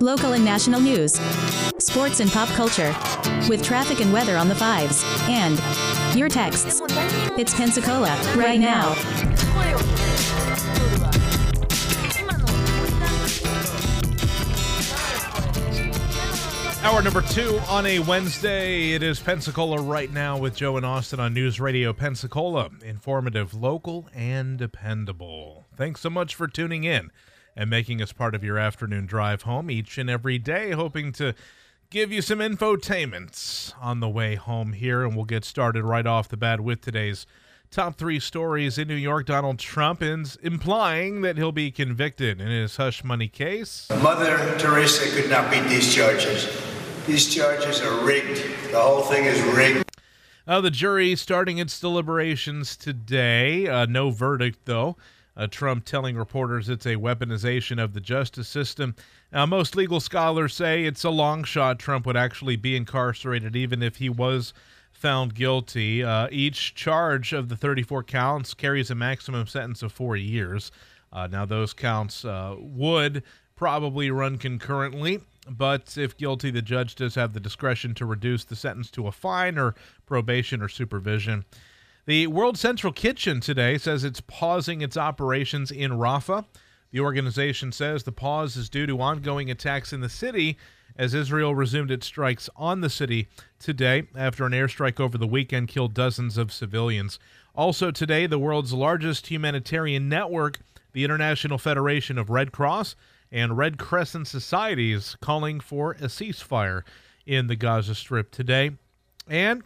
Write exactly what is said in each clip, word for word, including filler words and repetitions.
local and national news, sports and pop culture, with traffic and weather on the fives, and your texts. It's Pensacola, right now. Hour number two on a Wednesday. It is Pensacola right now with Joe and Austin on News Radio Pensacola. Informative, local, and dependable. Thanks so much for tuning in and making us part of your afternoon drive home each and every day. Hoping to give you some infotainment on the way home here, and we'll get started right off the bat with today's top three stories in New York. Donald Trump is implying that he'll be convicted in his hush money case. Mother Teresa could not beat these charges. These charges are rigged. The whole thing is rigged. Uh, the jury starting its deliberations today. Uh, no verdict, though. Uh, Trump telling reporters it's a weaponization of the justice system. Now, most legal scholars say it's a long shot Trump would actually be incarcerated even if he was found guilty. Uh, each charge of the thirty-four counts carries a maximum sentence of four years. Uh, now, those counts uh, would probably run concurrently, but if guilty, the judge does have the discretion to reduce the sentence to a fine or probation or supervision. The World Central Kitchen today says it's pausing its operations in Rafah. The organization says the pause is due to ongoing attacks in the city as Israel resumed its strikes on the city today after an airstrike over the weekend killed dozens of civilians. Also today, the world's largest humanitarian network, the International Federation of Red Cross and Red Crescent Societies, calling for a ceasefire in the Gaza Strip today. And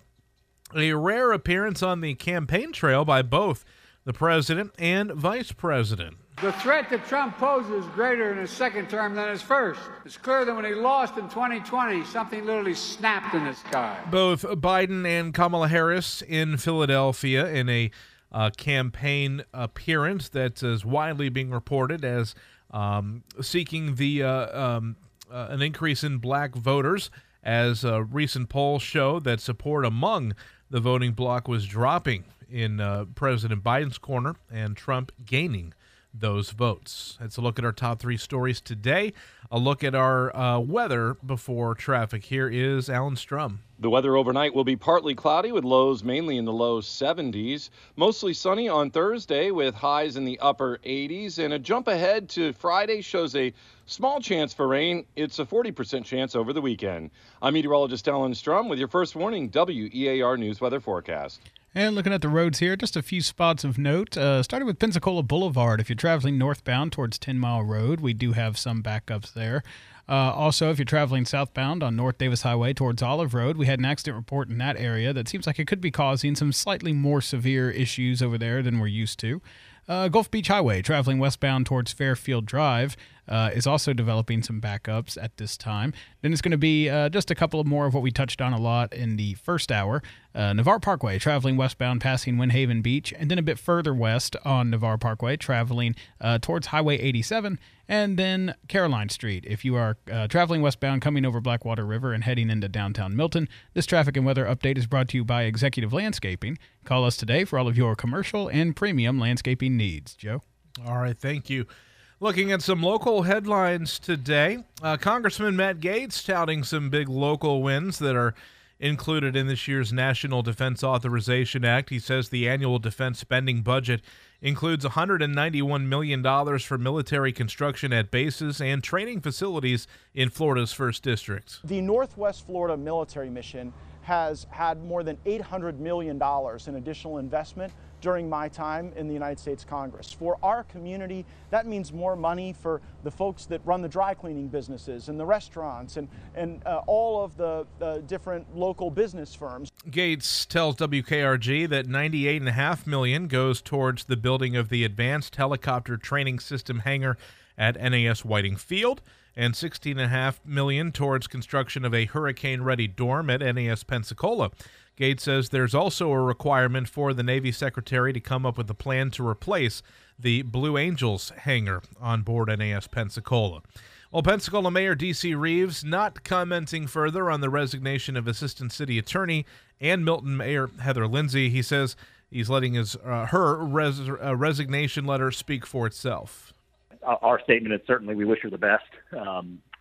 a rare appearance on the campaign trail by both the president and vice president. The threat that Trump poses is greater in his second term than his first. It's clear that when he lost in twenty twenty, something literally snapped in the sky. Both Biden and Kamala Harris in Philadelphia in a uh, campaign appearance that is widely being reported as um, seeking the uh, um, uh, an increase in black voters, as uh, recent polls show that support among the voting bloc was dropping in uh, President Biden's corner and Trump gaining those votes. Let's look at our top three stories today. A look at our uh, weather before traffic. Here is Alan Strum. The weather overnight will be partly cloudy with lows mainly in the low seventies. Mostly sunny on Thursday with highs in the upper eighties. And a jump ahead to Friday shows a small chance for rain. It's a forty percent chance over the weekend. I'm meteorologist Alan Strum with your first warning W E A R News Weather Forecast. And looking at the roads here, just a few spots of note. Uh, starting with Pensacola Boulevard. If you're traveling northbound towards ten Mile Road, we do have some backups there. Uh, also, if you're traveling southbound on North Davis Highway towards Olive Road, we had an accident report in that area that seems like it could be causing some slightly more severe issues over there than we're used to. Uh, Gulf Beach Highway, traveling westbound towards Fairfield Drive, uh, is also developing some backups at this time. Then it's going to be uh, just a couple of more of what we touched on a lot in the first hour. Uh, Navarre Parkway, traveling westbound, passing Windhaven Beach, and then a bit further west on Navarre Parkway, traveling uh, towards Highway eighty-seven, and then Caroline Street. If you are uh, traveling westbound, coming over Blackwater River and heading into downtown Milton, this traffic and weather update is brought to you by Executive Landscaping. Call us today for all of your commercial and premium landscaping needs. Joe? All right, thank you. Looking at some local headlines today, uh, Congressman Matt Gaetz touting some big local wins that are included in this year's National Defense Authorization Act. He says the annual defense spending budget includes one hundred ninety-one million dollars for military construction at bases and training facilities in Florida's first District. The Northwest Florida military mission has had more than eight hundred million dollars in additional investment during my time in the United States Congress. For our community, that means more money for the folks that run the dry cleaning businesses and the restaurants and, and uh, all of the uh, different local business firms. Gaetz tells W K R G that ninety-eight point five million dollars goes towards the building of the Advanced Helicopter Training System hangar at N A S Whiting Field, and sixteen point five million dollars towards construction of a hurricane-ready dorm at N A S Pensacola. Gaetz says there's also a requirement for the Navy Secretary to come up with a plan to replace the Blue Angels hangar on board N A S Pensacola. Well, Pensacola Mayor D C Reeves not commenting further on the resignation of Assistant City Attorney and Milton Mayor Heather Lindsay. He says he's letting his uh, her res- uh, resignation letter speak for itself. Our statement is certainly we wish her the best. Um,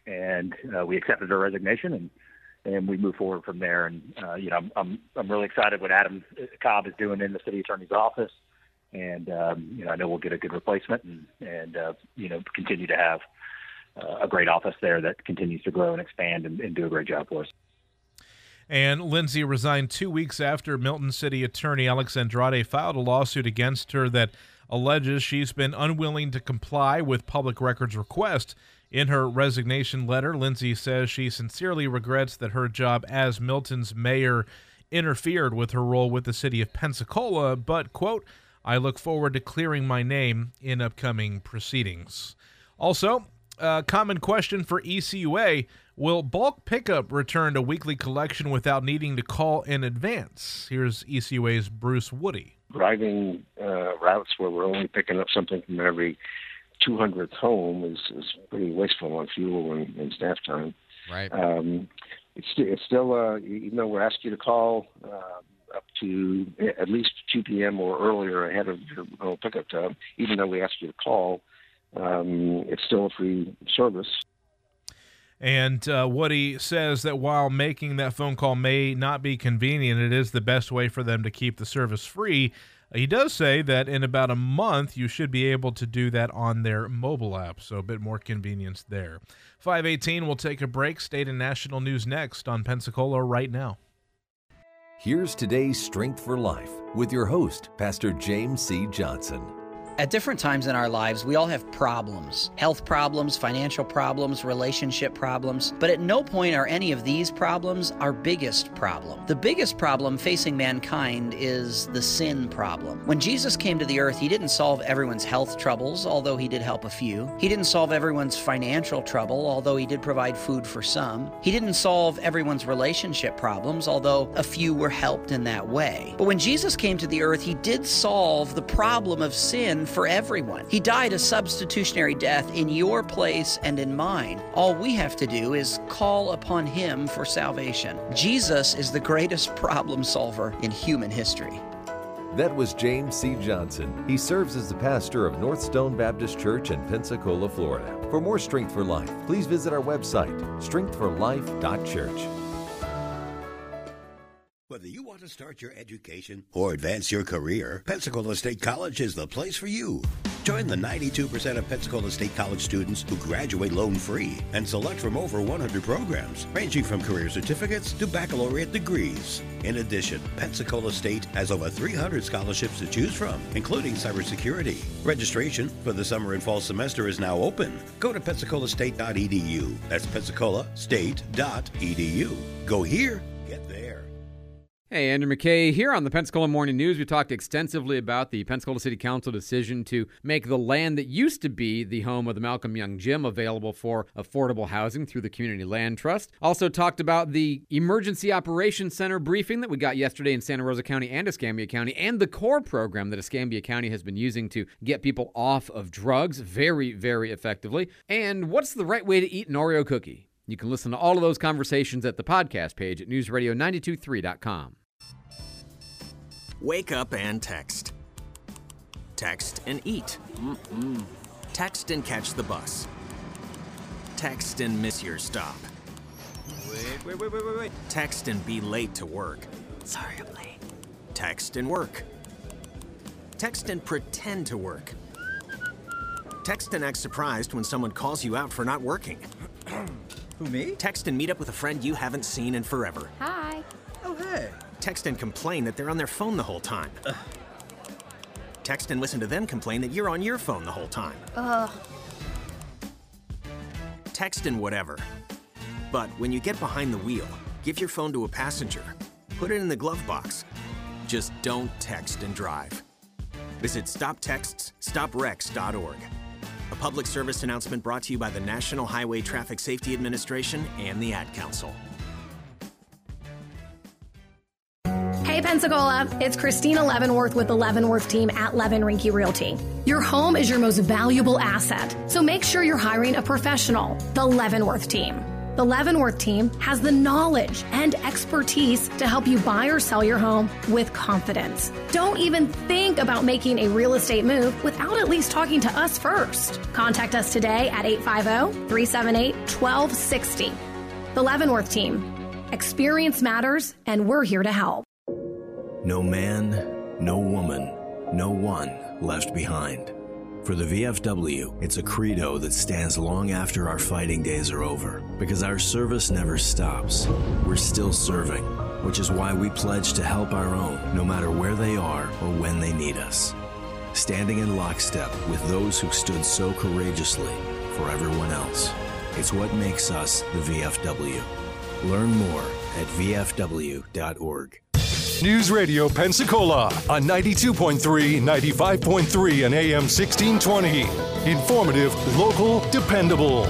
and uh, we accepted her resignation, and and we move forward from there. And uh, you know, I'm, I'm I'm really excited what Adam Cobb is doing in the city attorney's office, and um, you know, I know we'll get a good replacement, and and uh, you know, continue to have uh, a great office there that continues to grow and expand and, and do a great job for us. And Lindsay resigned two weeks after Milton City Attorney Alex Andrade filed a lawsuit against her that alleges she's been unwilling to comply with public records requests. In her resignation letter, Lindsay says she sincerely regrets that her job as Milton's mayor interfered with her role with the city of Pensacola, but, quote, I look forward to clearing my name in upcoming proceedings. Also, a common question for E C U A, will bulk pickup return to weekly collection without needing to call in advance? Here's E C U A's Bruce Woody. Driving uh, routes where we're only picking up something from every two hundredth home is, is pretty wasteful on fuel and, and staff time. Right. Um, it's, it's still, uh, even though we're asking you to call uh, up to at least two p.m. or earlier ahead of your own pickup time, even though we ask you to call, um, it's still a free service. And uh, Woody says that while making that phone call may not be convenient, it is the best way for them to keep the service free. He does say that in about a month, you should be able to do that on their mobile app, so a bit more convenience there. five eighteen, we'll take a break. State and national news next on Pensacola Right Now. Here's today's Strength for Life with your host, Pastor James C. Johnson. At different times in our lives, we all have problems. Health problems, financial problems, relationship problems. But at no point are any of these problems our biggest problem. The biggest problem facing mankind is the sin problem. When Jesus came to the earth, he didn't solve everyone's health troubles, although he did help a few. He didn't solve everyone's financial trouble, although he did provide food for some. He didn't solve everyone's relationship problems, although a few were helped in that way. But when Jesus came to the earth, he did solve the problem of sin for everyone. He died a substitutionary death in your place and in mine. All we have to do is call upon him for salvation. Jesus is the greatest problem solver in human history. That was James C. Johnson. He serves as the pastor of North Stone Baptist Church in Pensacola, Florida. For more Strength for Life, please visit our website, strength for life dot church. Whether you want to start your education or advance your career, Pensacola State College is the place for you. Join the ninety-two percent of Pensacola State College students who graduate loan-free and select from over one hundred programs, ranging from career certificates to baccalaureate degrees. In addition, Pensacola State has over three hundred scholarships to choose from, including cybersecurity. Registration for the summer and fall semester is now open. Go to pensacola state dot e d u. That's pensacola state dot e d u. Go here, get there. Hey, Andrew McKay here on the Pensacola Morning News. We talked extensively about the Pensacola City Council decision to make the land that used to be the home of the Malcolm Young Gym available for affordable housing through the Community Land Trust. Also talked about the Emergency Operations Center briefing that we got yesterday in Santa Rosa County and Escambia County, and the CORE program that Escambia County has been using to get people off of drugs very, very effectively. And what's the right way to eat an Oreo cookie? You can listen to all of those conversations at the podcast page at news radio nine two three dot com. Wake up and text. Text and eat. Mm-mm. Text and catch the bus. Text and miss your stop. Wait, wait, wait, wait, wait, wait. Text and be late to work. Sorry, I'm late. Text and work. Text and pretend to work. Text and act surprised when someone calls you out for not working. Who, me? Text and meet up with a friend you haven't seen in forever. Hi. Oh, hey. Text and complain that they're on their phone the whole time. Ugh. Text and listen to them complain that you're on your phone the whole time. Ugh. Text and whatever. But when you get behind the wheel, give your phone to a passenger. Put it in the glove box. Just don't text and drive. Visit stop texts stop wrecks dot org. A public service announcement brought to you by the National Highway Traffic Safety Administration and the Ad Council. Hey Pensacola, it's Christina Leavenworth with the Leavenworth team at Levin Rinke Realty. Your home is your most valuable asset, so make sure you're hiring a professional, the Leavenworth team. The Leavenworth team has the knowledge and expertise to help you buy or sell your home with confidence. Don't even think about making a real estate move without without at least talking to us first? Contact us today at eight five zero, three seven eight, one two six zero. The Leavenworth Team. Experience matters, and we're here to help. No man, no woman, no one left behind. For the V F W, it's a credo that stands long after our fighting days are over, because our service never stops. We're still serving, which is why we pledge to help our own, no matter where they are or when they need us. Standing in lockstep with those who stood so courageously for everyone else. It's what makes us the V F W. Learn more at v f w dot org. News Radio Pensacola on ninety-two point three, ninety-five point three, and A M sixteen twenty. Informative, local, dependable.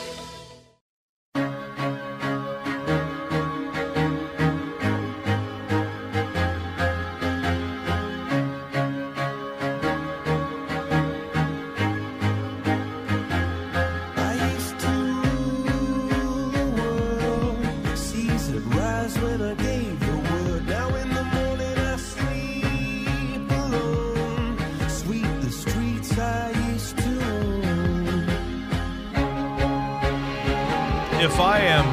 If I am,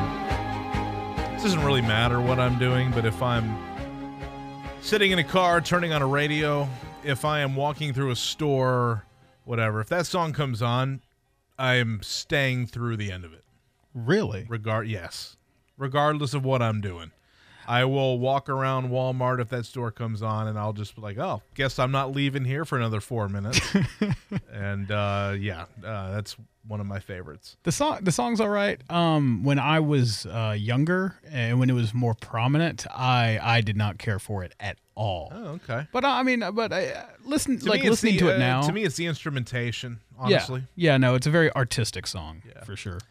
um, it doesn't really matter what I'm doing, but if I'm sitting in a car, turning on a radio, if I am walking through a store, whatever, if that song comes on, I am staying through the end of it. Really? Regard, yes. Regardless of what I'm doing. I will walk around Walmart if that store comes on, and I'll just be like, oh, guess I'm not leaving here for another four minutes. and, uh, yeah, uh, that's one of my favorites. The song, the song's all right. Um, when I was uh, younger and when it was more prominent, I, I did not care for it at all. Oh, okay. But I mean, but I listen, To like me, it's listening the, to it uh, now. To me, it's the instrumentation, honestly. Yeah, yeah, no, it's a very artistic song Yeah. for sure.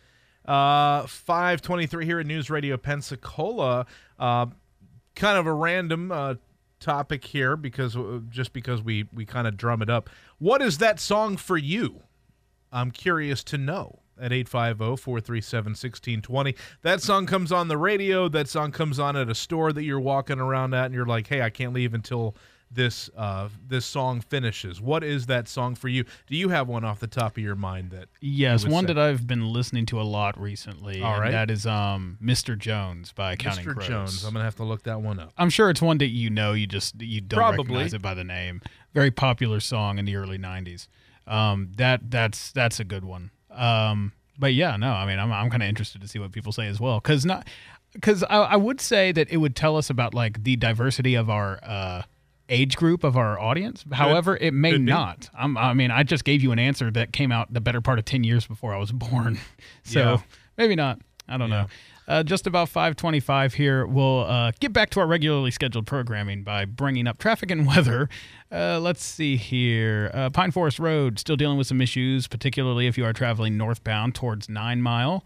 Uh, five twenty-three here at News Radio Pensacola. Uh, kind of a random uh, topic here because uh, just because we, we kind of drum it up. What is that song for you? I'm curious to know at eight five zero, four three seven, one six two zero. That song comes on the radio. That song comes on at a store that you're walking around at, and you're like, hey, I can't leave until this uh, this song finishes. What is that song for you? Do you have one off the top of your mind that Yes, you would one say? that I've been listening to a lot recently. All and right. that is um, Mister Jones by Counting Mister Crows. Jones. I'm going to have to look that one up. I'm sure it's one that you know, you just you don't Probably. recognize it by the name. Very popular song in the early nineties. Um, that that's that's a good one. Um, but yeah, no, I mean, I'm I'm kind of interested to see what people say as well, because not because I, I would say that it would tell us about like the diversity of our uh, age group of our audience. However, it may Could be. not. I'm, I mean, I just gave you an answer that came out the better part of ten years before I was born, so Yeah. maybe not. I don't Yeah. know. Uh, just about five twenty-five here. We'll uh, get back to our regularly scheduled programming by bringing up traffic and weather. Uh, let's see here. Uh, Pine Forest Road, still dealing with some issues, particularly if you are traveling northbound towards Nine Mile.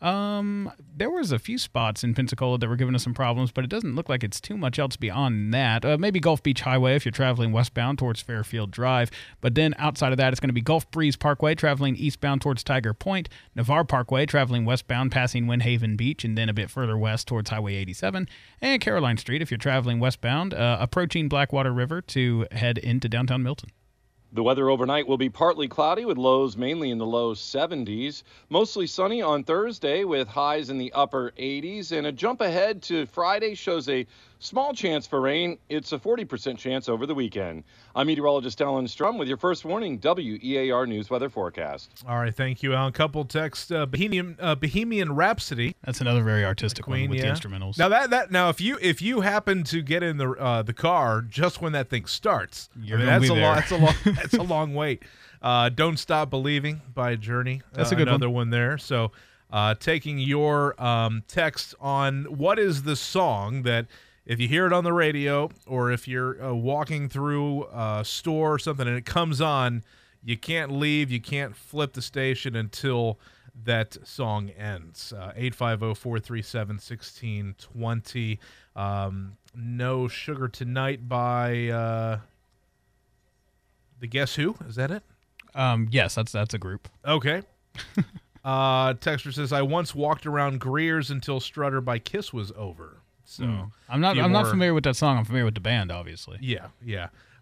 Um, there was a few spots in Pensacola that were giving us some problems, but it doesn't look like it's too much else beyond that. Uh, maybe Gulf Beach Highway if you're traveling westbound towards Fairfield Drive. But then outside of that, it's going to be Gulf Breeze Parkway traveling eastbound towards Tiger Point, Navarre Parkway traveling westbound passing Windhaven Beach, and then a bit further west towards Highway eighty-seven, and Caroline Street if you're traveling westbound, uh, approaching Blackwater River to head into downtown Milton. The weather overnight will be partly cloudy with lows mainly in the low seventies. Mostly sunny on Thursday with highs in the upper eighties. And a jump ahead to Friday shows a small chance for rain. It's a forty percent chance over the weekend. I'm meteorologist Alan Strum with your first warning W E A R News Weather Forecast. All right, thank you, Alan. Couple text uh, Bohemian uh, Bohemian Rhapsody. That's another very artistic Queen, one with yeah. the instrumentals. Now that that now if you if you happen to get in the uh, the car just when that thing starts, You're I mean, gonna that's be a there. long that's a long that's a long wait. Uh, Don't Stop Believing by Journey. That's uh, a good another one. one there. So, uh, taking your um, text on what is the song that if you hear it on the radio or if you're uh, walking through a store or something and it comes on, you can't leave, you can't flip the station until that song ends. Uh, eight five zero, four three seven, one six two zero. Um, No Sugar Tonight by uh, the Guess Who? Is that it? Um, yes, that's that's a group. Okay. uh, Texter says, I once walked around Greer's until Strutter by Kiss was over. So Mm. I'm not few I'm not more- familiar with that song. I'm familiar with the band, obviously. Yeah, yeah.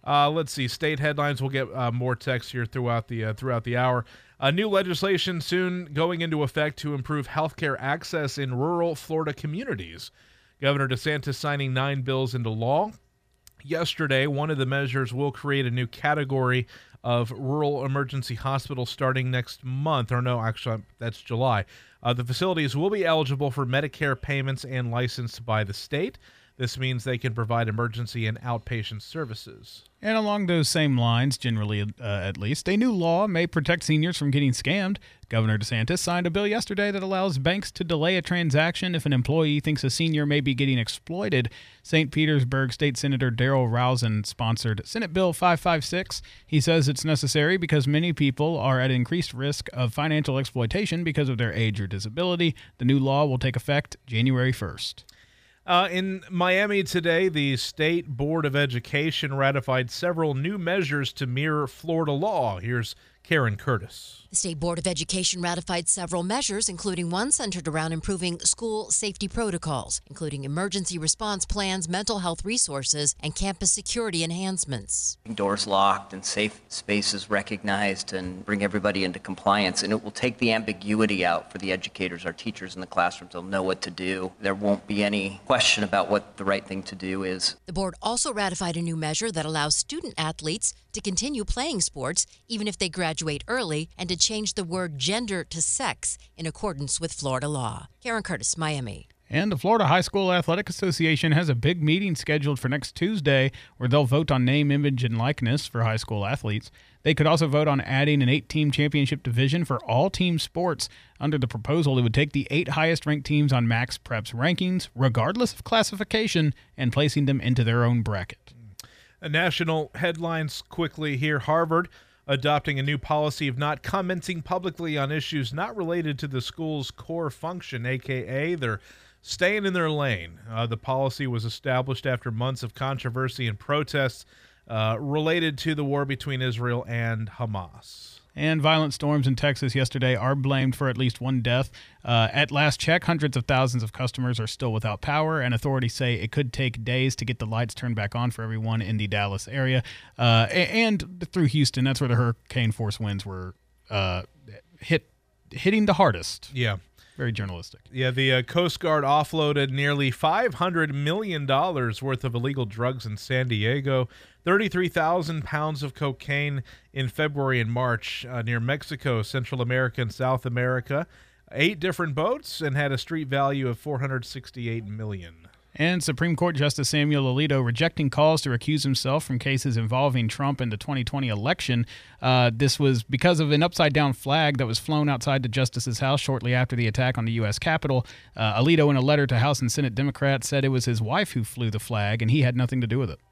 Uh, let's see. State headlines. We'll get uh, more text here throughout the uh, throughout the hour. Uh, new legislation soon going into effect to improve healthcare access in rural Florida communities. Governor DeSantis signing nine bills into law yesterday. One of the measures will create a new category of rural emergency hospitals starting next month. Or no, actually, that's July. Uh, the facilities will be eligible for Medicare payments and licensed by the state. This means they can provide emergency and outpatient services. And along those same lines, generally uh, at least, a new law may protect seniors from getting scammed. Governor DeSantis signed a bill yesterday that allows banks to delay a transaction if an employee thinks a senior may be getting exploited. Saint Petersburg State Senator Darrell Rosen sponsored Senate Bill five fifty-six. He says it's necessary because many people are at increased risk of financial exploitation because of their age or disability. The new law will take effect January first. Uh, in Miami today, the State Board of Education ratified several new measures to mirror Florida law. Here's Karen Curtis. The State Board of Education ratified several measures, including one centered around improving school safety protocols, including emergency response plans, mental health resources, and campus security enhancements. Doors locked and safe spaces recognized and bring everybody into compliance. And it will take the ambiguity out for the educators, our teachers in the classrooms. They'll know what to do. There won't be any question about what the right thing to do is. The board also ratified a new measure that allows student athletes to continue playing sports even if they graduate early, and to change the word gender to sex in accordance with Florida law. Karen Curtis, Miami. And the Florida High School Athletic Association has a big meeting scheduled for next Tuesday where they'll vote on name, image, and likeness for high school athletes. They could also vote on adding an eight-team championship division for all team sports. Under the proposal, it would take the eight highest-ranked teams on Max Prep's rankings, regardless of classification, and placing them into their own bracket. Uh, national headlines quickly here. Harvard adopting a new policy of not commenting publicly on issues not related to the school's core function, a k a they're staying in their lane. Uh, the policy was established after months of controversy and protests uh, related to the war between Israel and Hamas. And violent storms in Texas yesterday are blamed for at least one death. Uh, at last check, hundreds of thousands of customers are still without power, and authorities say it could take days to get the lights turned back on for everyone in the Dallas area. Uh, and through Houston, that's where the hurricane force winds were uh, hit, hitting the hardest. Yeah. Very journalistic. Yeah, the uh, Coast Guard offloaded nearly five hundred million dollars worth of illegal drugs in San Diego, thirty-three thousand pounds of cocaine in February and March uh, near Mexico, Central America, and South America. Eight different boats, and had a street value of four hundred sixty-eight million dollars. And Supreme Court Justice Samuel Alito rejecting calls to recuse himself from cases involving Trump in the twenty twenty election. Uh, this was because of an upside-down flag that was flown outside the justice's house shortly after the attack on the U S Capitol. Uh, Alito, in a letter to House and Senate Democrats, said it was his wife who flew the flag, and he had nothing to do with it.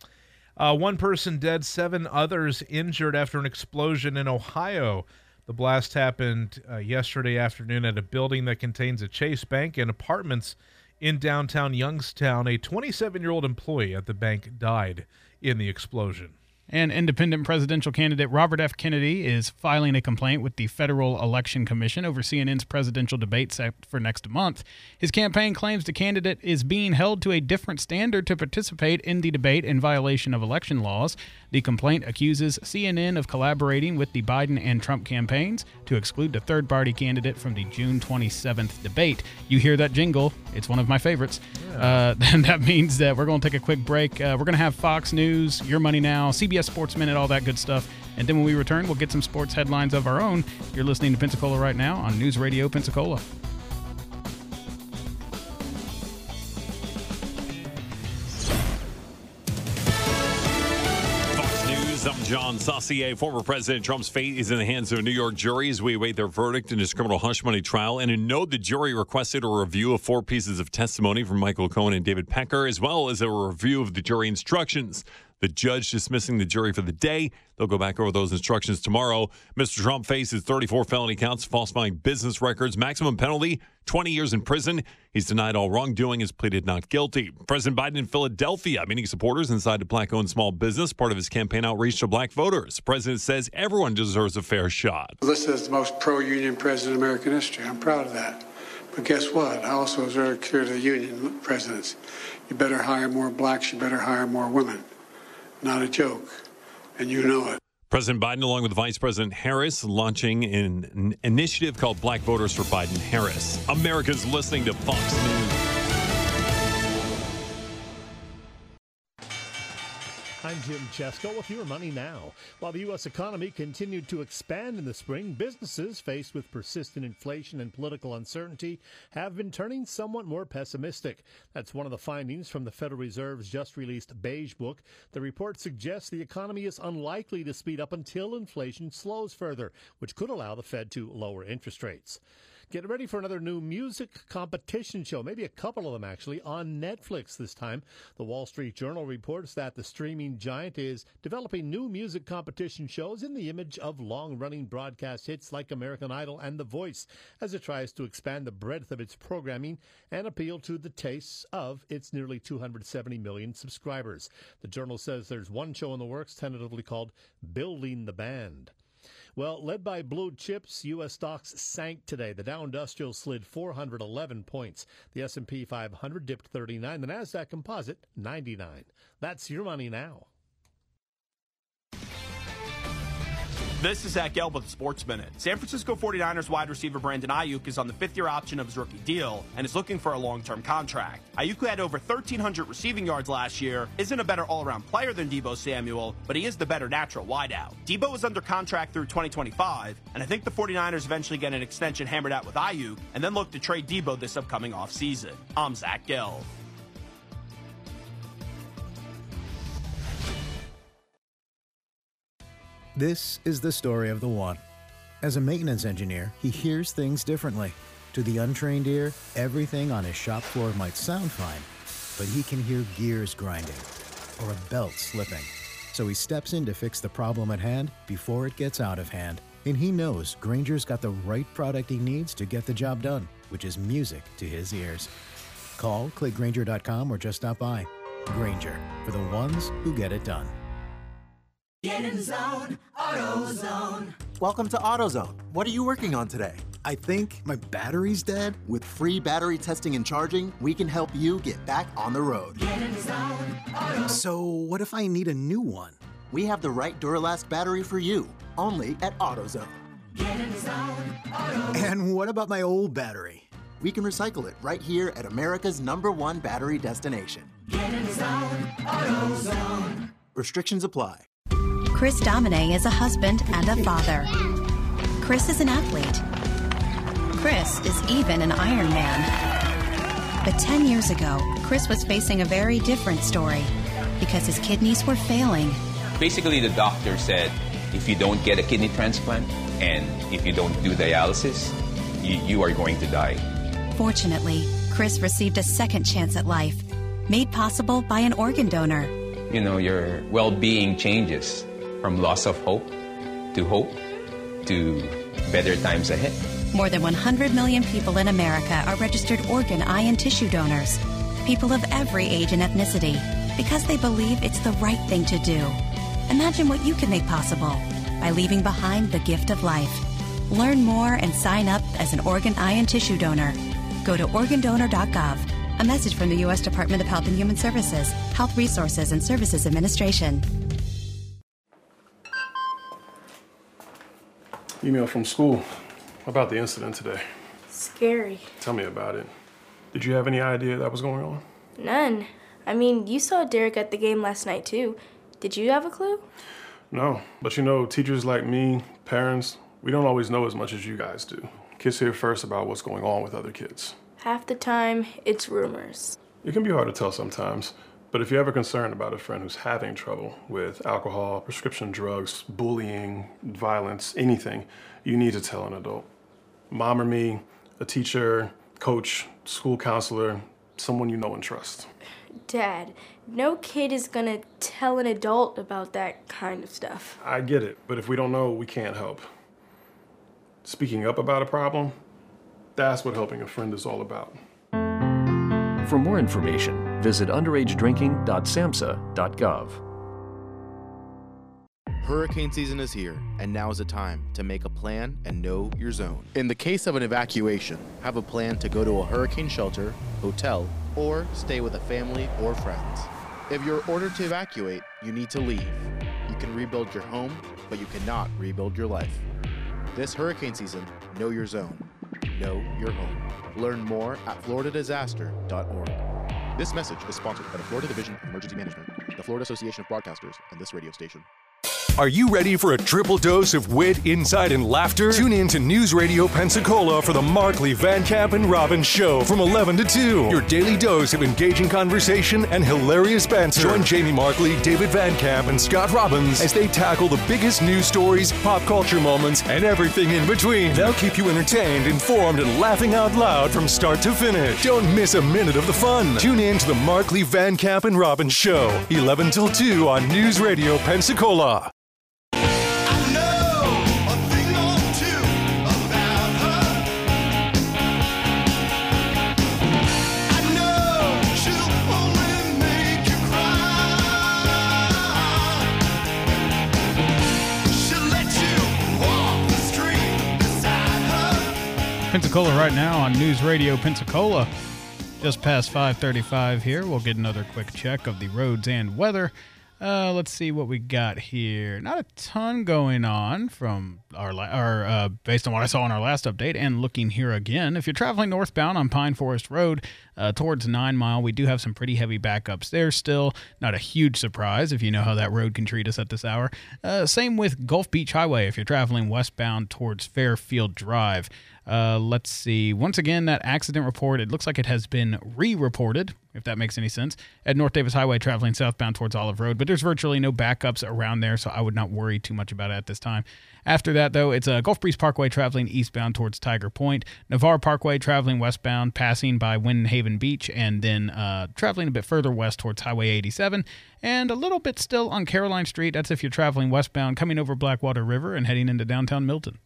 Uh, one person dead, seven others injured after an explosion in Ohio. The blast happened uh, yesterday afternoon at a building that contains a Chase Bank and apartments in downtown Youngstown. A twenty-seven-year-old employee at the bank died in the explosion. And independent presidential candidate Robert F. Kennedy is filing a complaint with the Federal Election Commission over C N N's presidential debate set for next month. His campaign claims the candidate is being held to a different standard to participate in the debate in violation of election laws. The complaint accuses C N N of collaborating with the Biden and Trump campaigns to exclude the third-party candidate from the June twenty-seventh debate. You hear that jingle. It's one of my favorites. Yeah. Uh, and that means that we're going to take a quick break. Uh, we're going to have Fox News, Your Money Now, C B S Sports Minute, all that good stuff. And then when we return, we'll get some sports headlines of our own. You're listening to Pensacola right now on News Radio Pensacola. Fox News, I'm John Saucier. Former President Trump's fate is in the hands of a New York jury as we await their verdict in his criminal hush money trial. And a note, the jury requested a review of four pieces of testimony from Michael Cohen and David Pecker, as well as a review of the jury instructions. The judge dismissing the jury for the day. They'll go back over those instructions tomorrow. Mister Trump faces thirty-four felony counts, falsifying business records. Maximum penalty, twenty years in prison. He's denied all wrongdoing, has pleaded not guilty. President Biden in Philadelphia, meeting supporters inside a black-owned small business, part of his campaign outreach to black voters. The president says everyone deserves a fair shot. Listed as the most pro-union president in American history. I'm proud of that. But guess what? I also was very clear to the union presidents. You better hire more blacks. You better hire more women. not a joke, and you know it. President Biden, along with Vice President Harris, launching an, an initiative called Black Voters for Biden-Harris. America's listening to Fox News. I'm Jim Chesko with your Money Now. While the U S economy continued to expand in the spring, businesses faced with persistent inflation and political uncertainty have been turning somewhat more pessimistic. That's one of the findings from the Federal Reserve's just released Beige Book. The report suggests the economy is unlikely to speed up until inflation slows further, which could allow the Fed to lower interest rates. Get ready for another new music competition show, maybe a couple of them actually, on Netflix this time. The Wall Street Journal reports that the streaming giant is developing new music competition shows in the image of long-running broadcast hits like American Idol and The Voice, as it tries to expand the breadth of its programming and appeal to the tastes of its nearly two hundred seventy million subscribers. The Journal says there's one show in the works tentatively called Building the Band. Well, led by blue chips, U S stocks sank today. The Dow Industrial slid four hundred eleven points. The S and P five hundred dipped thirty-nine. The Nasdaq Composite, ninety-nine. That's your Money Now. This is Zach Gelb with Sports Minute. San Francisco forty-niners wide receiver Brandon Ayuk is on the fifth-year option of his rookie deal and is looking for a long-term contract. Ayuk, who had over thirteen hundred receiving yards last year, isn't a better all-around player than Deebo Samuel, but he is the better natural wideout. Deebo is under contract through twenty twenty-five, and I think the forty-niners eventually get an extension hammered out with Ayuk and then look to trade Deebo this upcoming offseason. I'm Zach Gelb. This is the story of the one. As a maintenance engineer, he hears things differently. To the untrained ear, everything on his shop floor might sound fine, but he can hear gears grinding or a belt slipping. So he steps in to fix the problem at hand before it gets out of hand. And he knows Grainger's got the right product he needs to get the job done, which is music to his ears. Call, click Grainger dot com, or just stop by. Grainger, for the ones who get it done. Get in the zone, AutoZone. Welcome to AutoZone. What are you working on today? I think my battery's dead. With free battery testing and charging, we can help you get back on the road. Get in the zone, AutoZone. So what if I need a new one? We have the right Duralast battery for you, only at AutoZone. Get in the zone, AutoZone. And what about my old battery? We can recycle it right here at America's number one battery destination. Get in the zone, AutoZone. Restrictions apply. Chris Domine is a husband and a father. Chris is an athlete. Chris is even an Iron Man. But ten years ago, Chris was facing a very different story because his kidneys were failing. Basically, the doctor said, if you don't get a kidney transplant and if you don't do dialysis, you, you are going to die. Fortunately, Chris received a second chance at life, made possible by an organ donor. You know, your well-being changes from loss of hope to hope to better times ahead. More than one hundred million people in America are registered organ, eye, and tissue donors. People of every age and ethnicity, because they believe it's the right thing to do. Imagine what you can make possible by leaving behind the gift of life. Learn more and sign up as an organ, eye, and tissue donor. Go to organ donor dot gov. A message from the U S Department of Health and Human Services, Health Resources and Services Administration. Email from school about the incident today. Scary. Tell me about it. Did you have any idea that was going on? None. I mean, you saw Derek at the game last night, too. Did you have a clue? No, but you know, teachers like me, parents, we don't always know as much as you guys do. Kids hear first about what's going on with other kids. Half the time, it's rumors. It can be hard to tell sometimes, but if you're ever concerned about a friend who's having trouble with alcohol, prescription drugs, bullying, violence, anything, you need to tell an adult. Mom or me, a teacher, coach, school counselor, someone you know and trust. Dad, no kid is gonna tell an adult about that kind of stuff. I get it, but if we don't know, we can't help. Speaking up about a problem, that's what helping a friend is all about. For more information, visit underage drinking dot samhsa dot gov. Hurricane season is here, and now is the time to make a plan and know your zone. In the case of an evacuation, have a plan to go to a hurricane shelter, hotel, or stay with a family or friends. If you're ordered to evacuate, you need to leave. You can rebuild your home, but you cannot rebuild your life. This hurricane season, know your zone. Know your home. Learn more at florida disaster dot org. This message is sponsored by the Florida Division of Emergency Management, the Florida Association of Broadcasters, and this radio station. Are you ready for a triple dose of wit, insight, and laughter? Tune in to News Radio Pensacola for the Markley, Van Camp, and Robbins Show from eleven to two. Your daily dose of engaging conversation and hilarious banter. Join Jamie Markley, David Van Camp, and Scott Robbins as they tackle the biggest news stories, pop culture moments, and everything in between. They'll keep you entertained, informed, and laughing out loud from start to finish. Don't miss a minute of the fun. Tune in to the Markley, Van Camp, and Robbins Show, eleven till two on News Radio Pensacola. Pensacola right now on News Radio Pensacola. Just past five thirty-five here. We'll get another quick check of the roads and weather. Uh, let's see what we got here. Not a ton going on from our, la- our uh, based on what I saw on our last update. And looking here again, if you're traveling northbound on Pine Forest Road uh, towards Nine Mile, we do have some pretty heavy backups there still. Not a huge surprise if you know how that road can treat us at this hour. Uh, same with Gulf Beach Highway if you're traveling westbound towards Fairfield Drive. Uh, let's see. Once again, that accident report, it looks like it has been re-reported, if that makes any sense, at North Davis Highway traveling southbound towards Olive Road, but there's virtually no backups around there, so I would not worry too much about it at this time. After that, though, it's uh, Gulf Breeze Parkway traveling eastbound towards Tiger Point, Navarre Parkway traveling westbound, passing by Windhaven Beach, and then uh, traveling a bit further west towards Highway eighty-seven, and a little bit still on Caroline Street. That's if you're traveling westbound, coming over Blackwater River and heading into downtown Milton.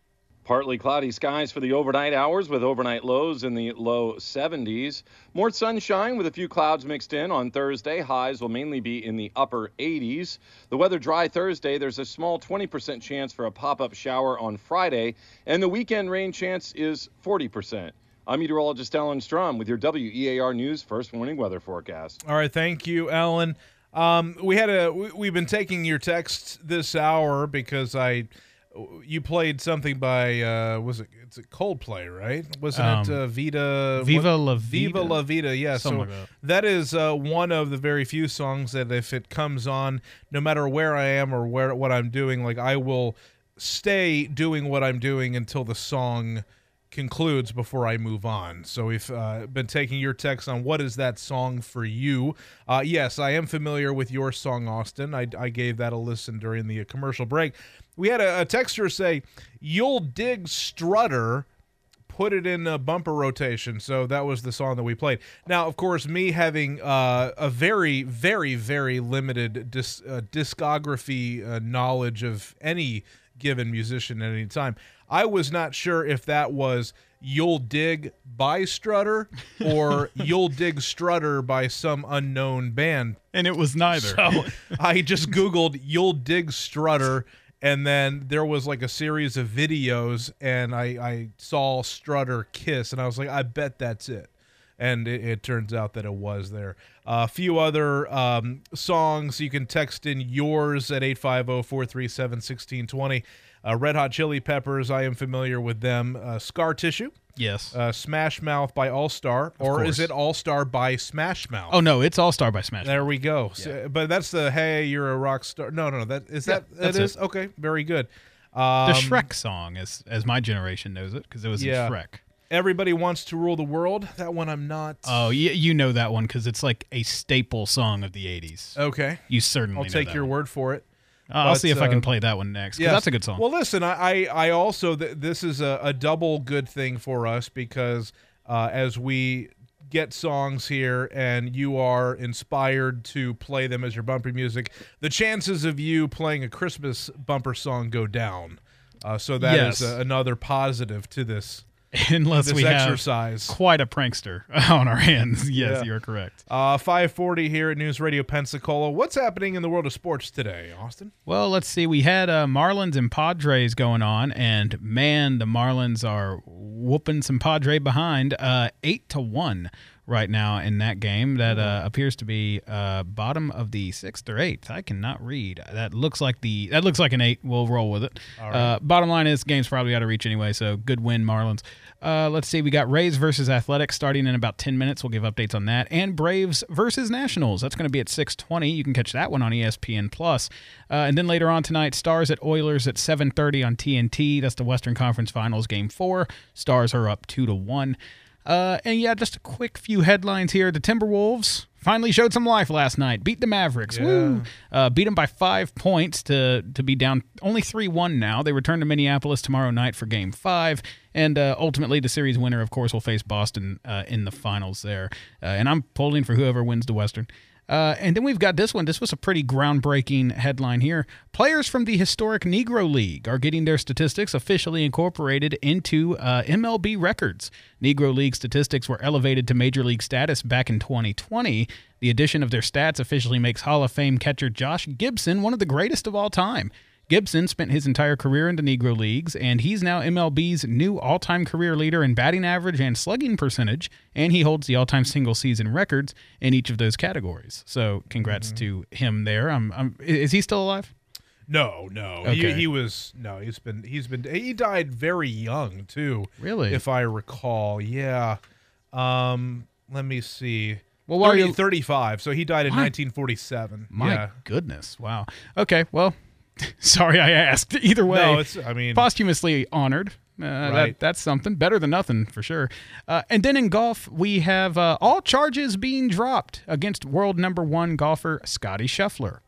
Partly cloudy skies for the overnight hours with overnight lows in the low seventies. More sunshine with a few clouds mixed in on Thursday. Highs will mainly be in the upper eighties. The weather dry Thursday. There's a small twenty percent chance for a pop-up shower on Friday. And the weekend rain chance is forty percent. I'm meteorologist Alan Strum with your W E A R News First Warning Weather Forecast. All right, thank you, Alan. Um, we had a we, we've been taking your texts this hour because I... You played something by uh, was it? It's a Coldplay, right? Wasn't um, it uh, Vita? Viva what? La Vida. Viva La Vida. Yeah. Something so like that. that is uh, one of the very few songs that if it comes on, no matter where I am or where what I'm doing, like I will stay doing what I'm doing until the song concludes before I move on. So we've uh, been taking your text on what is that song for you. Uh, yes, I am familiar with your song, Austin. I, I gave that a listen during the commercial break. We had a, a texter say, "You'll dig Strutter, put it in a bumper rotation." So that was the song that we played. Now, of course, me having uh, a very, very, very limited dis- uh, discography uh, knowledge of any given musician at any time, I was not sure if that was "You'll Dig" by Strutter or "You'll Dig Strutter" by some unknown band. And it was neither. So I just Googled "You'll Dig Strutter," and then there was like a series of videos, and I, I saw Strutter kiss, and I was like, I bet that's it. And it, it turns out that it was there. A uh, few other um, songs. You can text in yours at eight five zero, four three seven, one six two zero. Uh, Red Hot Chili Peppers, I am familiar with them. Uh, Scar Tissue. Yes. Uh, Smash Mouth by All Star. Or is it All Star by Smash Mouth? Oh, no, it's All Star by Smash Mouth. There we go. Yeah. So, but that's the, hey, you're a rock star. No, no, no. That, is Yeah, that, that's it is? it. Okay, very good. Um, the Shrek song, as as my generation knows it, because it was yeah. in Shrek. Everybody Wants to Rule the World. That one I'm not. Oh, you, you know that one because it's like a staple song of the eighties. Okay. You certainly I'll know take that your one. word for it. Uh, I'll But, see if uh, I can play that one next, because yes. that's a good song. Well, listen, I, I, I also, th- this is a, a double good thing for us because uh, as we get songs here and you are inspired to play them as your bumper music, the chances of you playing a Christmas bumper song go down. Uh, so that Yes. is a, another positive to this Unless this we exercise. have quite a prankster on our hands. Yes, Yeah. you're correct. Uh, five forty here at News Radio Pensacola. What's happening in the world of sports today, Austin? Well, let's see. We had uh, Marlins and Padres going on, and man, the Marlins are whooping some Padre behind, uh, eight to one right now in that game. That uh, appears to be uh, bottom of the sixth or eighth. I cannot read. That looks like the that looks like an eight. We'll roll with it. All right. Uh, bottom line is, game's probably out of reach anyway. So good win, Marlins. Uh, let's see. We got Rays versus Athletics starting in about ten minutes. We'll give updates on that. And Braves versus Nationals. That's going to be at six twenty. You can catch that one on E S P N Plus. Uh, and then later on tonight, Stars at Oilers at seven thirty on T N T. That's the Western Conference Finals Game four. Stars are up two to one. Uh, and yeah, just a quick few headlines here. The Timberwolves finally showed some life last night. Beat the Mavericks. Yeah. Woo! Uh, beat them by five points to to be down only three one now. They return to Minneapolis tomorrow night for Game five. And uh, ultimately, the series winner, of course, will face Boston uh, in the finals there. Uh, and I'm polling for whoever wins the Western. Uh, and then we've got this one. This was a pretty groundbreaking headline here. Players from the historic Negro League are getting their statistics officially incorporated into uh, M L B records. Negro League statistics were elevated to Major League status back in twenty twenty. The addition of their stats officially makes Hall of Fame catcher Josh Gibson one of the greatest of all time. Gibson spent his entire career in the Negro Leagues, and he's now M L B's new all-time career leader in batting average and slugging percentage, and he holds the all-time single-season records in each of those categories. So congrats mm-hmm. to him there. I'm, I'm, is he still alive? No, no. Okay. He, he was no. He's been. He's been. He died very young too. Really, if I recall. Yeah. Um. Let me see. Well, while thirty, you're thirty-five. So he died in My- nineteen forty-seven. My yeah. goodness! Wow. Okay. Well. Sorry I asked. Either way, no, it's, I mean, posthumously honored. Uh, right. that, that's something. Better than nothing, for sure. Uh, and then in golf, we have uh, all charges being dropped against world number one golfer Scottie Scheffler.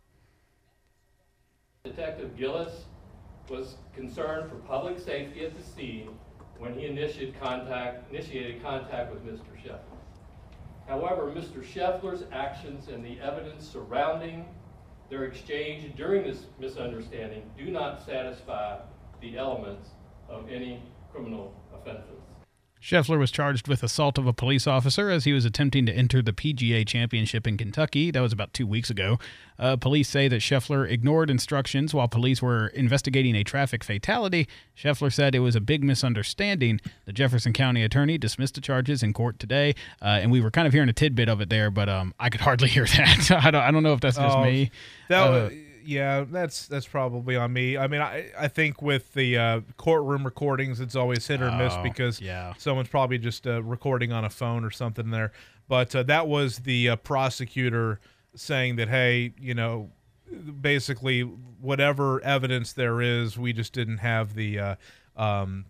Detective Gillis was concerned for public safety at the scene when he initiated contact, initiated contact with Mister Scheffler. However, Mister Scheffler's actions and the evidence surrounding their exchange during this misunderstanding do not satisfy the elements of any criminal offenses. Scheffler was charged with assault of a police officer as he was attempting to enter the P G A Championship in Kentucky. That was about two weeks ago. Uh, police say that Scheffler ignored instructions while police were investigating a traffic fatality. Scheffler said it was a big misunderstanding. The Jefferson County attorney dismissed the charges in court today, uh, and we were kind of hearing a tidbit of it there, but um, I could hardly hear that. I, don't, I don't know if that's just oh, me. That uh, was, yeah, that's that's probably on me. I mean, I I think with the uh, courtroom recordings, it's always hit or miss Oh, because yeah. someone's probably just uh, recording on a phone or something there. But uh, that was the uh, prosecutor saying that, hey, you know, basically whatever evidence there is, we just didn't have the uh, um,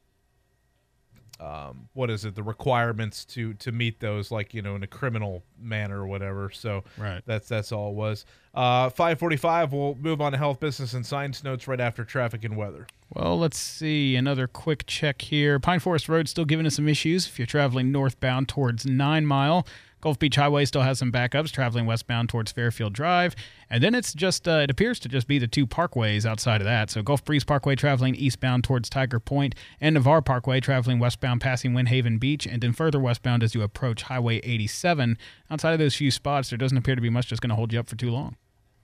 um, what is it, the requirements to to meet those, like, you know, in a criminal manner or whatever. So right. that's that's all it was. Uh, five forty-five, we'll move on to health, business, and science notes right after traffic and weather. Well, let's see. Another quick check here. Pine Forest Road still giving us some issues if you're traveling northbound towards Nine Mile. Gulf Beach Highway still has some backups traveling westbound towards Fairfield Drive. And then it's just, uh, it appears to just be the two parkways outside of that. So Gulf Breeze Parkway traveling eastbound towards Tiger Point, and Navarre Parkway traveling westbound passing Windhaven Beach, and then further westbound as you approach Highway eighty-seven. Outside of those few spots, there doesn't appear to be much that's going to hold you up for too long.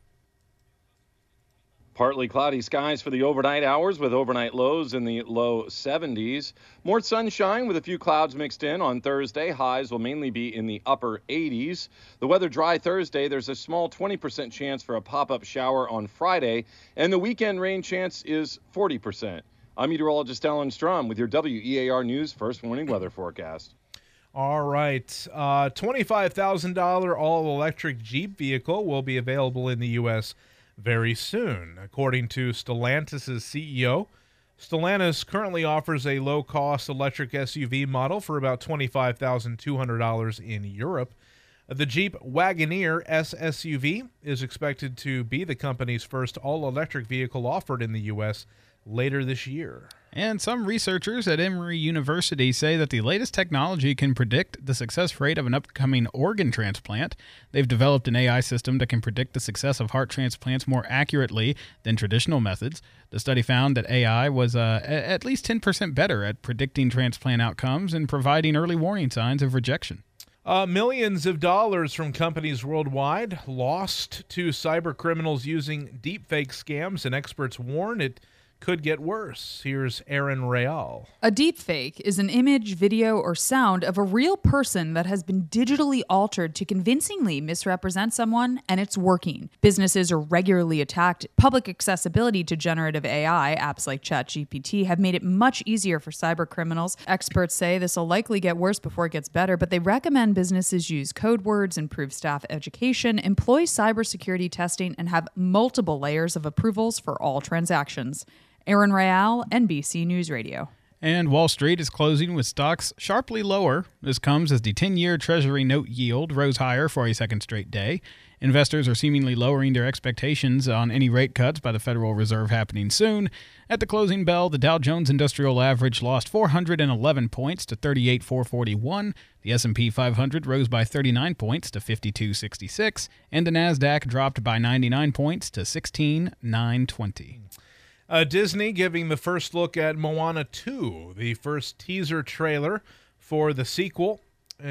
Partly cloudy skies for the overnight hours with overnight lows in the low seventies. More sunshine with a few clouds mixed in on Thursday. Highs will mainly be in the upper eighties. The weather dry Thursday. There's a small twenty percent chance for a pop-up shower on Friday. And the weekend rain chance is forty percent. I'm meteorologist Alan Strum with your W E A R News First Warning Weather Forecast. All right. Uh, twenty-five thousand dollars all-electric Jeep vehicle will be available in the U S very soon. According to Stellantis' C E O, Stellantis currently offers a low-cost electric S U V model for about twenty-five thousand two hundred dollars in Europe. The Jeep Wagoneer S S U V is expected to be the company's first all-electric vehicle offered in the U S later this year. And some researchers at Emory University say that the latest technology can predict the success rate of an upcoming organ transplant. They've developed an A I system that can predict the success of heart transplants more accurately than traditional methods. The study found that A I was uh, at least ten percent better at predicting transplant outcomes and providing early warning signs of rejection. Uh, millions of dollars from companies worldwide lost to cyber criminals using deepfake scams, and experts warn it could get worse. Here's Aaron Real. A deepfake is an image, video, or sound of a real person that has been digitally altered to convincingly misrepresent someone, and it's working. Businesses are regularly attacked. Public accessibility to generative A I, apps like ChatGPT, have made it much easier for cyber criminals. Experts say this will likely get worse before it gets better, but they recommend businesses use code words, improve staff education, employ cybersecurity testing, and have multiple layers of approvals for all transactions. Aaron Real, N B C News Radio. And Wall Street is closing with stocks sharply lower. This comes as the ten-year Treasury note yield rose higher for a second straight day. Investors are seemingly lowering their expectations on any rate cuts by the Federal Reserve happening soon. At the closing bell, the Dow Jones Industrial Average lost four hundred eleven points to thirty-eight thousand four hundred forty-one. The S and P five hundred rose by thirty-nine points to fifty-two thousand sixty-six. And the NASDAQ dropped by ninety-nine points to sixteen thousand nine hundred twenty. Uh, Disney giving the first look at Moana two. The first teaser trailer for the sequel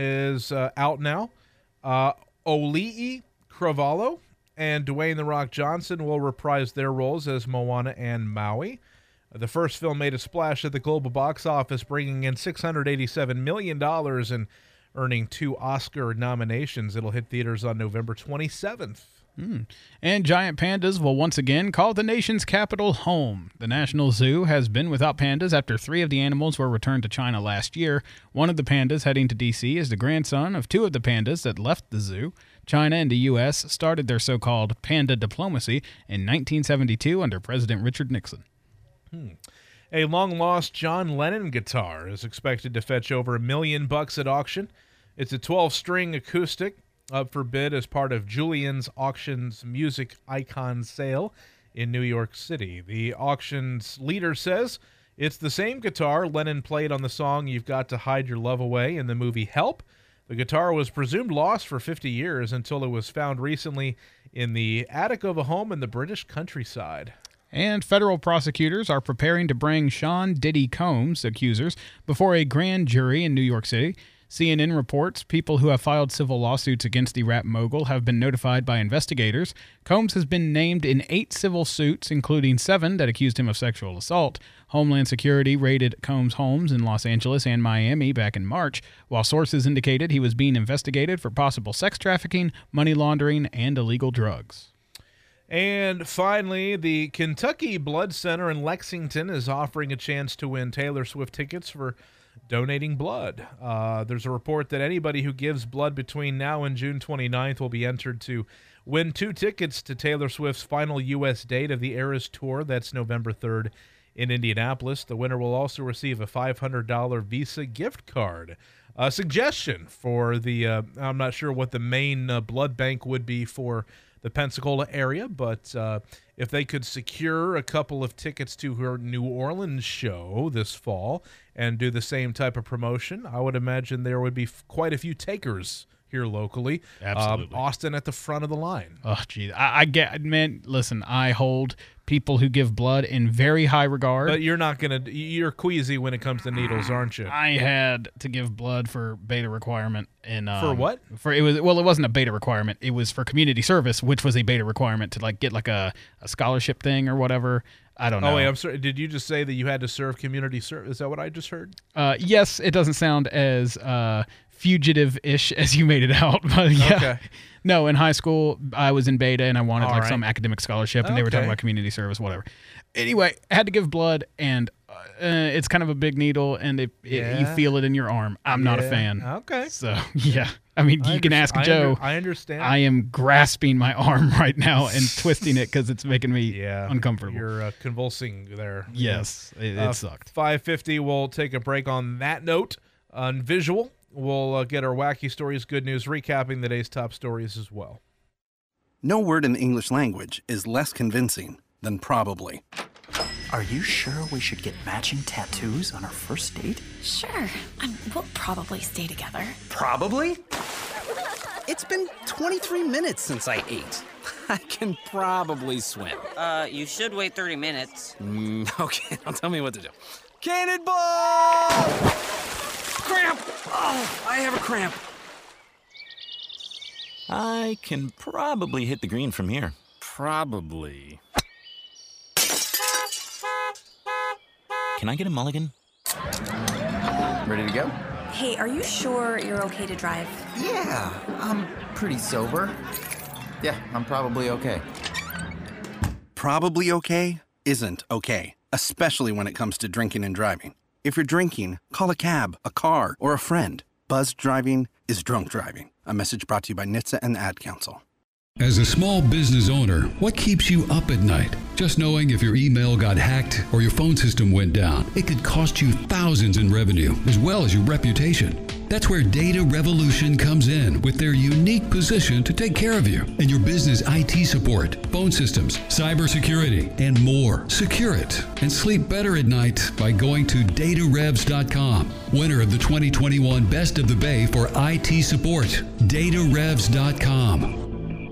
is uh, out now. Uh, Oli'i Cravalho and Dwayne The Rock Johnson will reprise their roles as Moana and Maui. The first film made a splash at the global box office, bringing in six hundred eighty-seven million dollars and earning two Oscar nominations. It'll hit theaters on November twenty-seventh. Mm. And giant pandas will once again call the nation's capital home. The National Zoo has been without pandas after three of the animals were returned to China last year. One of the pandas heading to D C is the grandson of two of the pandas that left the zoo. China and the U S started their so-called panda diplomacy in nineteen seventy-two under President Richard Nixon. Hmm. A long-lost John Lennon guitar is expected to fetch over a million bucks at auction. It's a twelve-string acoustic, up for bid as part of Julian's Auctions Music Icon sale in New York City. The auction's leader says it's the same guitar Lennon played on the song You've Got to Hide Your Love Away in the movie Help. The guitar was presumed lost for fifty years until it was found recently in the attic of a home in the British countryside. And federal prosecutors are preparing to bring Sean Diddy Combs' accusers before a grand jury in New York City. C N N reports people who have filed civil lawsuits against the rap mogul have been notified by investigators. Combs has been named in eight civil suits, including seven that accused him of sexual assault. Homeland Security raided Combs' homes in Los Angeles and Miami back in March, while sources indicated he was being investigated for possible sex trafficking, money laundering, and illegal drugs. And finally, the Kentucky Blood Center in Lexington is offering a chance to win Taylor Swift tickets for donating blood. Uh, there's a report that anybody who gives blood between now and June twenty-ninth will be entered to win two tickets to Taylor Swift's final U S date of the Eras Tour. That's November third in Indianapolis. The winner will also receive a five hundred dollars Visa gift card. A suggestion for the, uh, I'm not sure what the main uh, blood bank would be for the Pensacola area, but uh, if they could secure a couple of tickets to her New Orleans show this fall and do the same type of promotion, I would imagine there would be f- quite a few takers here locally. Absolutely. Um, Austin at the front of the line. Oh, geez. I, I get, man, listen, I hold people who give blood in very high regard. But you're not going to, you're queasy when it comes to needles, aren't you? I had to give blood for beta requirement. And, um, for what? For it was Well, it wasn't a beta requirement. It was for community service, which was a beta requirement to like get like a, a scholarship thing or whatever. I don't know. Oh, wait, I'm sorry. Did you just say that you had to serve community service? Is that what I just heard? Uh, yes, it doesn't sound as uh, fugitive-ish as you made it out. But yeah. Okay. No, in high school, I was in beta and I wanted All like right. some academic scholarship, and Okay. they were talking about community service, whatever. Anyway, I had to give blood, and uh, it's kind of a big needle, and it, it, you Yeah. feel it in your arm. I'm not a Yeah. fan. Okay. So, yeah. I mean, I you can under- ask I Joe. under- I understand. I am grasping my arm right now and twisting it because it's making me Yeah, uncomfortable. You're uh, convulsing there. Yes, it, it Uh, sucked. five fifty, we'll take a break on that note. On visual, we'll uh, get our wacky stories, good news, recapping the day's top stories as well. No word in the English language is less convincing than probably. Are you sure we should get matching tattoos on our first date? Sure. Um, we'll probably stay together. Probably? It's been twenty-three minutes since I ate. I can probably swim. Uh, you should wait thirty minutes. Mm, okay, now tell me what to do. Cannonball! Cramp! Oh, I have a cramp. I can probably hit the green from here. Probably. Can I get a mulligan? Ready to go? Hey, are you sure you're okay to drive? Yeah, I'm pretty sober. Yeah, I'm probably okay. Probably okay isn't okay, especially when it comes to drinking and driving. If you're drinking, call a cab, a car, or a friend. Buzzed driving is drunk driving. A message brought to you by N H T S A and the Ad Council. As a small business owner, what keeps you up at night? Just knowing if your email got hacked or your phone system went down, it could cost you thousands in revenue as well as your reputation. That's where Data Revolution comes in with their unique position to take care of you and your business I T support, phone systems, cybersecurity, and more. Secure it and sleep better at night by going to data revs dot com. Winner of the twenty twenty-one Best of the Bay for I T support, data revs dot com.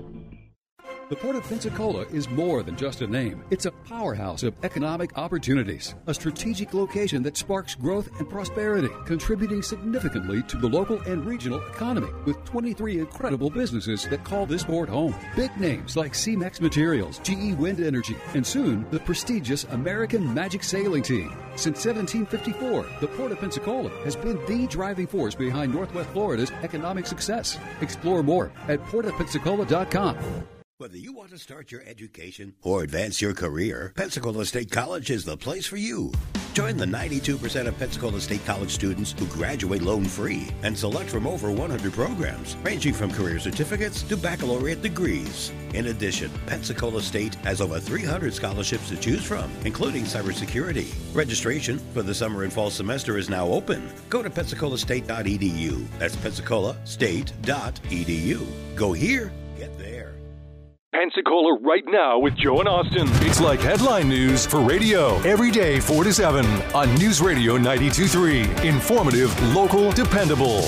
The Port of Pensacola is more than just a name. It's a powerhouse of economic opportunities, a strategic location that sparks growth and prosperity, contributing significantly to the local and regional economy, with twenty-three incredible businesses that call this port home. Big names like C-Mex Materials, G E Wind Energy, and soon the prestigious American Magic Sailing Team. Since seventeen fifty-four, the Port of Pensacola has been the driving force behind Northwest Florida's economic success. Explore more at port of pensacola dot com. Whether you want to start your education or advance your career, Pensacola State College is the place for you. Join the ninety-two percent of Pensacola State College students who graduate loan-free and select from over one hundred programs, ranging from career certificates to baccalaureate degrees. In addition, Pensacola State has over three hundred scholarships to choose from, including cybersecurity. Registration for the summer and fall semester is now open. Go to pensacola state dot e d u. That's pensacola state dot e d u. Go here, get there. Pensacola right now with Joe and Austin. It's like headline news for radio. Every day, four to seven on News Radio ninety-two point three. Informative, local, dependable.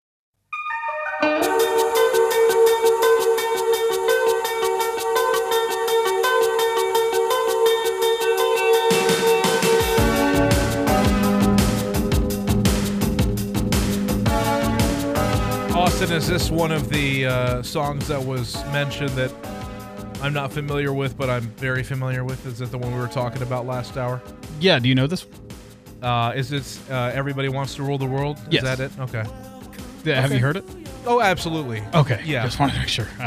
Austin, is this one of the uh, songs that was mentioned that I'm not familiar with, but I'm very familiar with? Is it the one we were talking about last hour? Yeah, do you know this? Uh, is it uh, Everybody Wants to Rule the World? Is Yes. that it? Okay. Yeah, have Okay. you heard it? Oh, absolutely. Okay, Yeah. just wanted to make sure. Uh,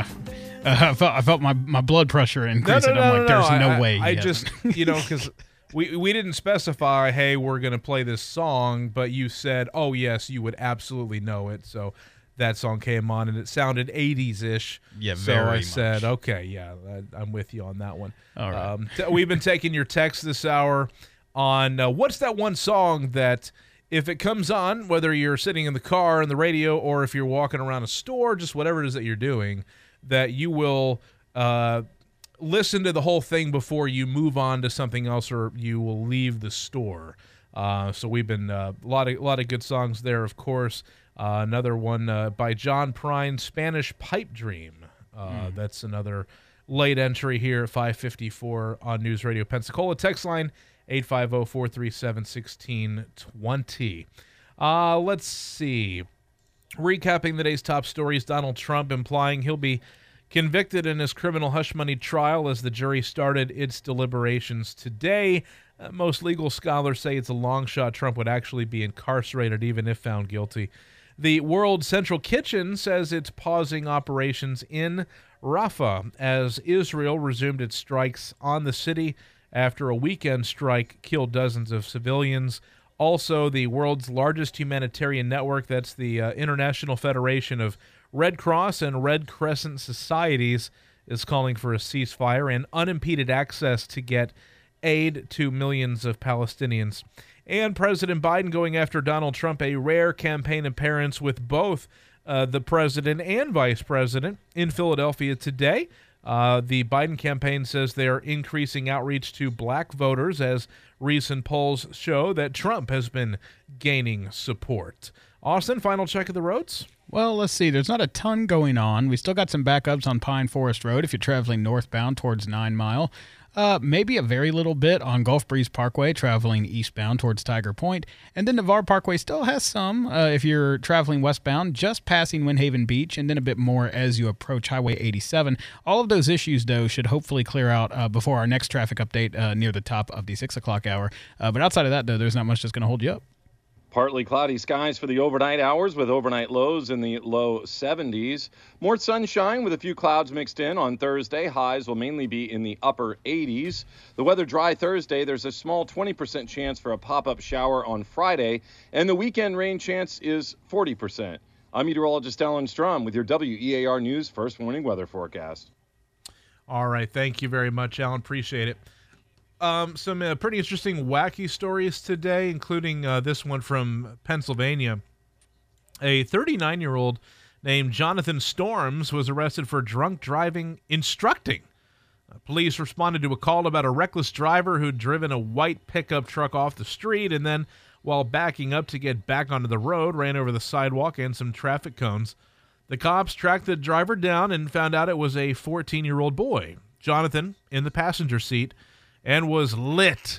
I felt I felt my, my blood pressure No, increase, no, and no, I'm no, like, there's no. no I, way. I, I he just, hasn't. you know, because we, we didn't specify, hey, we're going to play this song, but you said, oh, yes, you would absolutely know it. So that song came on, and it sounded eighties-ish. Yeah, so very I said, much. okay, yeah, I, I'm with you on that one. All right. Um, t- we've been taking your texts this hour on uh, what's that one song that if it comes on, whether you're sitting in the car on the radio or if you're walking around a store, just whatever it is that you're doing, that you will uh, listen to the whole thing before you move on to something else or you will leave the store. Uh, so we've been uh, a lot of a lot of good songs there, of course. Uh, another one uh, by John Prine, Spanish Pipe Dream. Uh, Mm. That's another late entry here at five fifty-four on News Radio Pensacola. Text line eight five zero, four three seven, one six two zero. Uh, let's see. Recapping the day's top stories, Donald Trump implying he'll be convicted in his criminal hush money trial as the jury started its deliberations today. Uh, most legal scholars say it's a long shot Trump would actually be incarcerated even if found guilty. The World Central Kitchen says it's pausing operations in Rafah as Israel resumed its strikes on the city after a weekend strike killed dozens of civilians. Also, the world's largest humanitarian network, that's the uh, International Federation of Red Cross and Red Crescent Societies, is calling for a ceasefire and unimpeded access to get aid to millions of Palestinians. And President Biden going after Donald Trump, a rare campaign appearance with both uh, the president and vice president in Philadelphia today. Uh, the Biden campaign says they're increasing outreach to black voters as recent polls show that Trump has been gaining support. Austin, final check of the roads? Well, let's see. There's not a ton going on. We still got some backups on Pine Forest Road if you're traveling northbound towards Nine Mile. Uh, maybe a very little bit on Gulf Breeze Parkway traveling eastbound towards Tiger Point. And then Navarre Parkway still has some uh, if you're traveling westbound, just passing Windhaven Beach, and then a bit more as you approach Highway eighty-seven. All of those issues, though, should hopefully clear out uh, before our next traffic update uh, near the top of the six o'clock hour. Uh, but outside of that, though, there's not much that's going to hold you up. Partly cloudy skies for the overnight hours with overnight lows in the low seventies. More sunshine with a few clouds mixed in on Thursday. Highs will mainly be in the upper eighties. The weather dry Thursday. There's a small twenty percent chance for a pop-up shower on Friday. And the weekend rain chance is forty percent. I'm meteorologist Alan Strum with your W E A R News First Warning Weather Forecast. All right. Thank you very much, Alan. Appreciate it. Um, some uh, pretty interesting, wacky stories today, including uh, this one from Pennsylvania. A thirty-nine-year-old named Jonathan Storms was arrested for drunk driving instructing. Uh, police responded to a call about a reckless driver who'd driven a white pickup truck off the street and then, while backing up to get back onto the road, ran over the sidewalk and some traffic cones. The cops tracked the driver down and found out it was a fourteen-year-old boy, Jonathan, in the passenger seat, and was lit.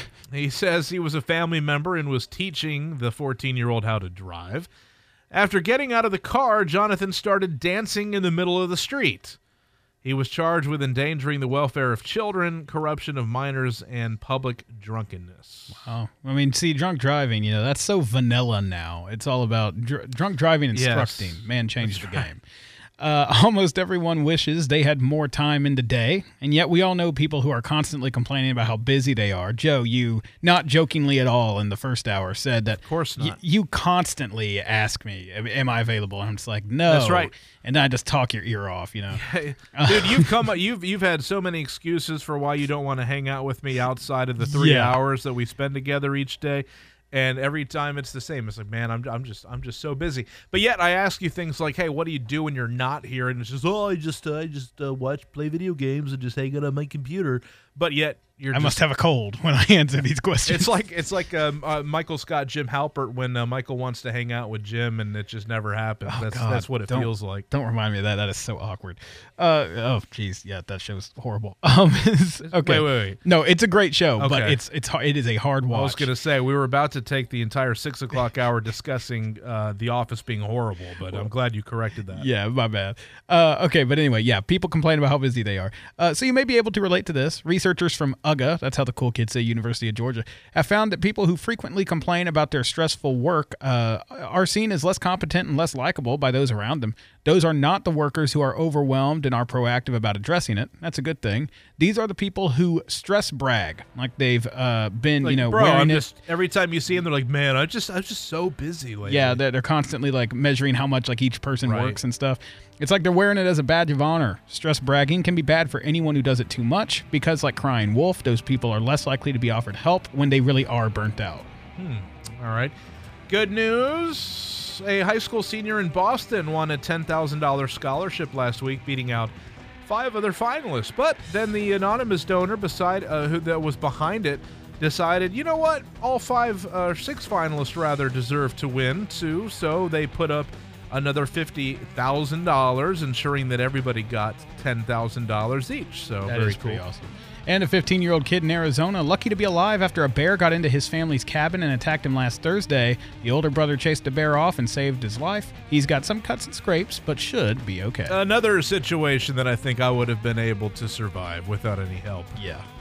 He says he was a family member and was teaching the fourteen-year-old how to drive. After getting out of the car, Jonathan started dancing in the middle of the street. He was charged with endangering the welfare of children, corruption of minors, and public drunkenness. Wow. I mean, see, drunk driving, you know, that's so vanilla now. It's all about dr- drunk driving instructing. Yes. Man changed that's the right. game. Uh, almost everyone wishes they had more time in the day, and yet we all know people who are constantly complaining about how busy they are. Joe, you, not jokingly at all in the first hour, said that of course not. Y- you constantly ask me, am I available? And I'm just like, no. That's right. And then I just talk your ear off, you know. Dude, you've come you've you've had so many excuses for why you don't want to hang out with me outside of the three yeah. hours that we spend together each day. And every time it's the same. It's like, man, I'm I'm just I'm just so busy. But yet I ask you things like, hey, what do you do when you're not here? And it's just, oh, I just uh, I just uh, watch, play video games, and just hang out on my computer. But yet you're I just, must have a cold when I answer these questions. It's like it's like um, uh, Michael Scott, Jim Halpert when uh, Michael wants to hang out with Jim, and it just never happens. Oh, that's God. that's what it don't, feels like. Don't remind me of that. That is so awkward. Uh, oh, geez, yeah, that show's horrible. Um, okay, wait, wait, wait. No, it's a great show, okay. but it's it's it is a hard watch. I was gonna say we were about to take the entire six o'clock hour discussing uh, The Office being horrible, but well, I'm glad you corrected that. Yeah, my bad. Uh, okay, but anyway, yeah, people complain about how busy they are. Uh, so you may be able to relate to this. Researchers from U G A, that's how the cool kids say University of Georgia, have found that people who frequently complain about their stressful work uh, are seen as less competent and less likable by those around them. Those are not the workers who are overwhelmed and are proactive about addressing it. That's a good thing. These are the people who stress brag, like they've uh, been, like, you know, bro, wearing I'm it. just every time you see them, they're like, man, I just I'm just so busy lately. Yeah, they're, they're constantly like measuring how much like each person right. works and stuff. It's like they're wearing it as a badge of honor. Stress bragging can be bad for anyone who does it too much because, like crying wolf, those people are less likely to be offered help when they really are burnt out. Hmm. All right. Good news. A high school senior in Boston won a ten thousand dollars scholarship last week, beating out five other finalists. But then the anonymous donor beside uh, who that was behind it decided, you know what, all five, uh, six finalists rather deserve to win too. So they put up another fifty thousand dollars, ensuring that everybody got ten thousand dollars each. So that very is cool. Pretty awesome. And a fifteen-year-old kid in Arizona, lucky to be alive after a bear got into his family's cabin and attacked him last Thursday. The older brother chased the bear off and saved his life. He's got some cuts and scrapes, but should be okay. Another situation that I think I would have been able to survive without any help. Yeah.